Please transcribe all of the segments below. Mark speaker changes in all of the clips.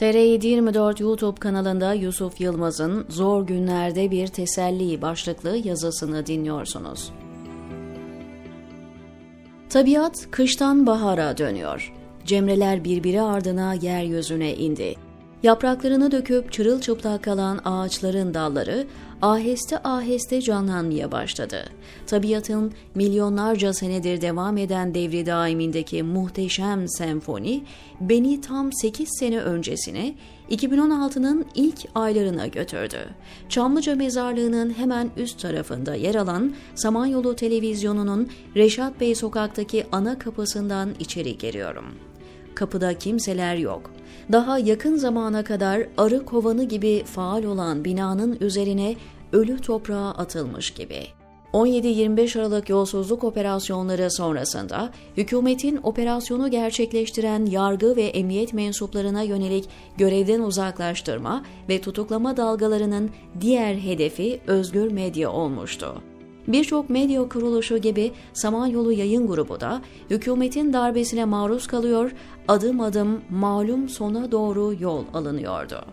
Speaker 1: TR724 YouTube kanalında Yusuf Yılmaz'ın "Zor Günlerde Bir Teselli" başlıklı yazısını dinliyorsunuz. Tabiat kıştan bahara dönüyor. Cemreler birbiri ardına yeryüzüne indi. Yapraklarını döküp çırılçıplak kalan ağaçların dalları aheste aheste canlanmaya başladı. Tabiatın milyonlarca senedir devam eden devri daimindeki muhteşem senfoni beni tam 8 sene öncesine, 2016'nın ilk aylarına götürdü. Çamlıca Mezarlığı'nın hemen üst tarafında yer alan Samanyolu Televizyonu'nun Reşat Bey Sokak'taki ana kapısından içeri giriyorum. Kapıda kimseler yok. Daha yakın zamana kadar arı kovanı gibi faal olan binanın üzerine ölü toprağa atılmış gibi. 17-25 Aralık yolsuzluk operasyonları sonrasında hükümetin operasyonu gerçekleştiren yargı ve emniyet mensuplarına yönelik görevden uzaklaştırma ve tutuklama dalgalarının diğer hedefi özgür medya olmuştu. Birçok medya kuruluşu gibi Samanyolu Yayın Grubu da hükümetin darbesine maruz kalıyor, adım adım malum sona doğru yol alınıyordu.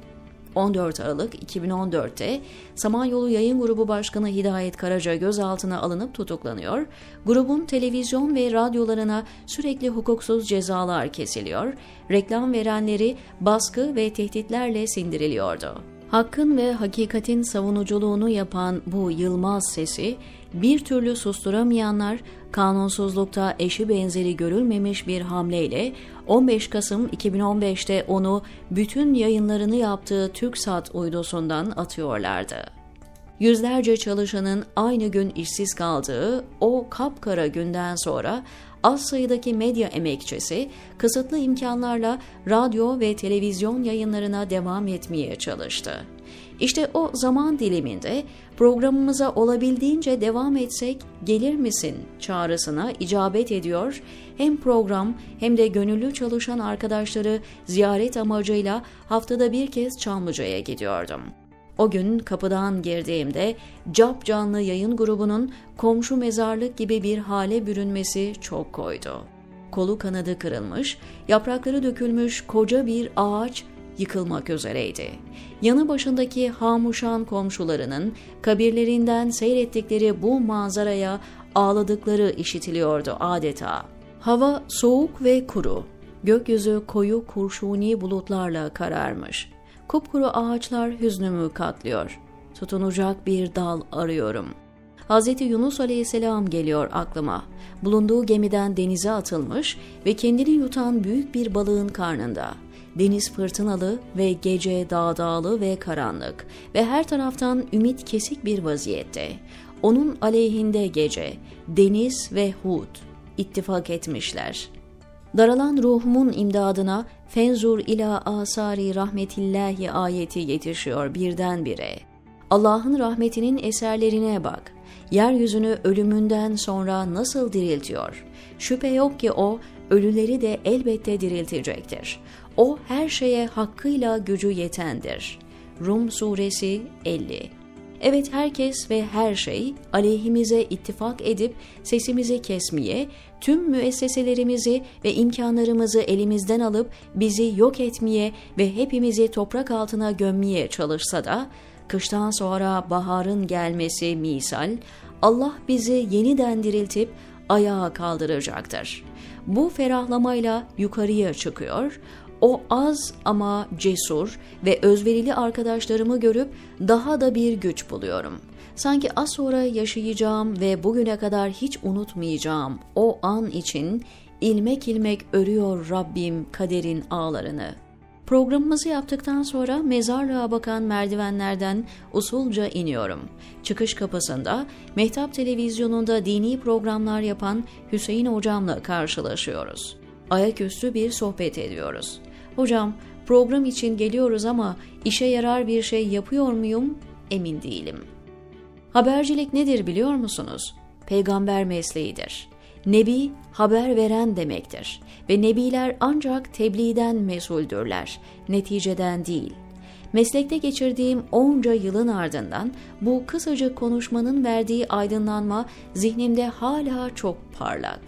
Speaker 1: 14 Aralık 2014'te Samanyolu Yayın Grubu Başkanı Hidayet Karaca gözaltına alınıp tutuklanıyor, grubun televizyon ve radyolarına sürekli hukuksuz cezalar kesiliyor, reklam verenleri baskı ve tehditlerle sindiriliyordu. Hakkın ve hakikatin savunuculuğunu yapan bu Yılmaz sesi bir türlü susturamayanlar, kanunsuzlukta eşi benzeri görülmemiş bir hamleyle 15 Kasım 2015'te onu bütün yayınlarını yaptığı TürkSat uydusundan atıyorlardı. Yüzlerce çalışanın aynı gün işsiz kaldığı o kapkara günden sonra az sayıdaki medya emekçisi kısıtlı imkanlarla radyo ve televizyon yayınlarına devam etmeye çalıştı. İşte o zaman diliminde programımıza olabildiğince devam etsek gelir misin çağrısına icabet ediyor, hem program hem de gönüllü çalışan arkadaşları ziyaret amacıyla haftada bir kez Çamlıca'ya gidiyordum. O gün kapıdan girdiğimde capcanlı yayın grubunun komşu mezarlık gibi bir hale bürünmesi çok koydu. Kolu kanadı kırılmış, yaprakları dökülmüş koca bir ağaç yıkılmak üzereydi. Yanı başındaki hamuşan komşularının kabirlerinden seyrettikleri bu manzaraya ağladıkları işitiliyordu adeta. Hava soğuk ve kuru, gökyüzü koyu kurşuni bulutlarla kararmış. Kupkuru ağaçlar hüznümü katlıyor. Tutunacak bir dal arıyorum. Hz. Yunus Aleyhisselam geliyor aklıma. Bulunduğu gemiden denize atılmış ve kendini yutan büyük bir balığın karnında. Deniz fırtınalı ve gece dağdağlı ve karanlık ve her taraftan ümit kesik bir vaziyette. Onun aleyhinde gece, deniz ve Hud ittifak etmişler. Daralan ruhumun imdadına fenzur ila asari rahmetillahi ayeti yetişiyor birdenbire. Allah'ın rahmetinin eserlerine bak. Yeryüzünü ölümünden sonra nasıl diriltiyor? Şüphe yok ki o, ölüleri de elbette diriltecektir. O her şeye hakkıyla gücü yetendir. Rum Suresi 50. Evet, herkes ve her şey aleyhimize ittifak edip sesimizi kesmeye, tüm müesseselerimizi ve imkanlarımızı elimizden alıp bizi yok etmeye ve hepimizi toprak altına gömmeye çalışsa da, kıştan sonra baharın gelmesi misal, Allah bizi yeniden diriltip ayağa kaldıracaktır. Bu ferahlamayla yukarıya çıkıyor, o az ama cesur ve özverili arkadaşlarımı görüp daha da bir güç buluyorum. Sanki az sonra yaşayacağım ve bugüne kadar hiç unutmayacağım o an için ilmek ilmek örüyor Rabbim kaderin ağlarını. Programımızı yaptıktan sonra mezarlığa bakan merdivenlerden usulca iniyorum. Çıkış kapısında Mehtap Televizyonu'nda dini programlar yapan Hüseyin hocamla karşılaşıyoruz. Ayaküstü bir sohbet ediyoruz. Hocam, program için geliyoruz ama işe yarar bir şey yapıyor muyum? Emin değilim. Habercilik nedir biliyor musunuz? Peygamber mesleğidir. Nebi, haber veren demektir ve nebiler ancak tebliğden mesuldürler, neticeden değil. Meslekte geçirdiğim onca yılın ardından bu kısacık konuşmanın verdiği aydınlanma zihnimde hala çok parlak.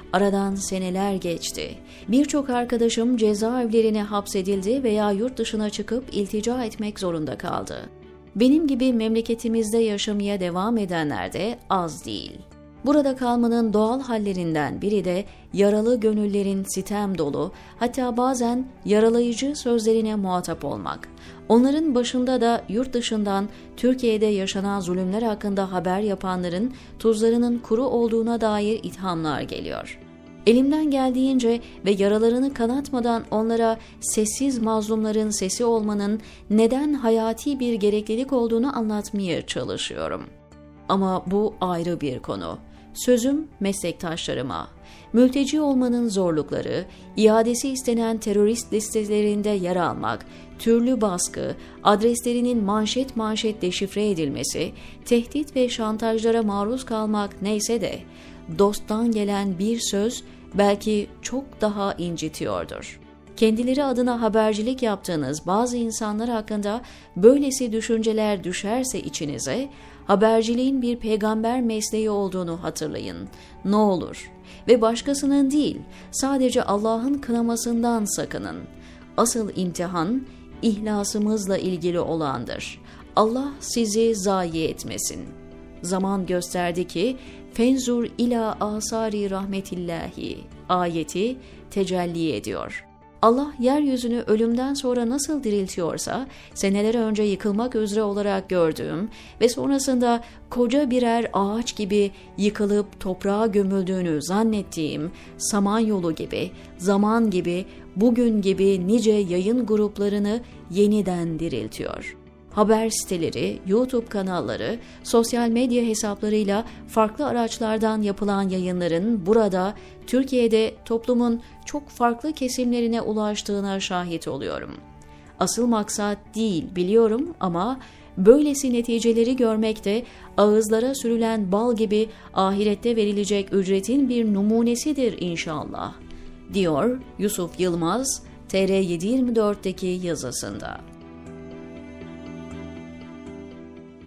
Speaker 1: Aradan seneler geçti. Birçok arkadaşım cezaevlerine hapsedildi veya yurt dışına çıkıp iltica etmek zorunda kaldı. Benim gibi memleketimizde yaşamaya devam edenler de az değil. Burada kalmanın doğal hallerinden biri de yaralı gönüllerin sitem dolu, hatta bazen yaralayıcı sözlerine muhatap olmak. Onların başında da yurt dışından Türkiye'de yaşanan zulümler hakkında haber yapanların tuzlarının kuru olduğuna dair ithamlar geliyor. Elimden geldiğince ve yaralarını kanatmadan onlara sessiz mazlumların sesi olmanın neden hayati bir gereklilik olduğunu anlatmaya çalışıyorum. Ama bu ayrı bir konu. Sözüm meslektaşlarıma. Mülteci olmanın zorlukları, iadesi istenen terörist listelerinde yer almak, türlü baskı, adreslerinin manşet manşet deşifre edilmesi, tehdit ve şantajlara maruz kalmak neyse de, dosttan gelen bir söz belki çok daha incitiyordur. Kendileri adına habercilik yaptığınız bazı insanlar hakkında böylesi düşünceler düşerse içinize, haberciliğin bir peygamber mesleği olduğunu hatırlayın. Ne olur. Ve başkasının değil, sadece Allah'ın kınamasından sakının. Asıl imtihan, ihlasımızla ilgili olandır. Allah sizi zayi etmesin. Zaman gösterdi ki, fenzur ila asari rahmetillahi ayeti tecelli ediyor. Allah yeryüzünü ölümden sonra nasıl diriltiyorsa, seneler önce yıkılmak üzere olarak gördüğüm ve sonrasında koca birer ağaç gibi yıkılıp toprağa gömüldüğünü zannettiğim Samanyolu gibi, zaman gibi, bugün gibi nice yayın gruplarını yeniden diriltiyor. Haber siteleri, YouTube kanalları, sosyal medya hesaplarıyla farklı araçlardan yapılan yayınların burada, Türkiye'de toplumun çok farklı kesimlerine ulaştığına şahit oluyorum. Asıl maksat değil biliyorum ama böylesi neticeleri görmek de ağızlara sürülen bal gibi ahirette verilecek ücretin bir numunesidir inşallah, diyor Yusuf Yılmaz, TR724'deki yazısında.